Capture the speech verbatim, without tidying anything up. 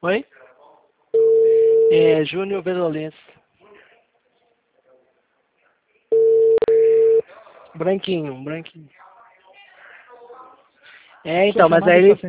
Oi? É Júnior Bedolense. Branquinho, branquinho. É, Sua então, mas chamada aí está ele sendo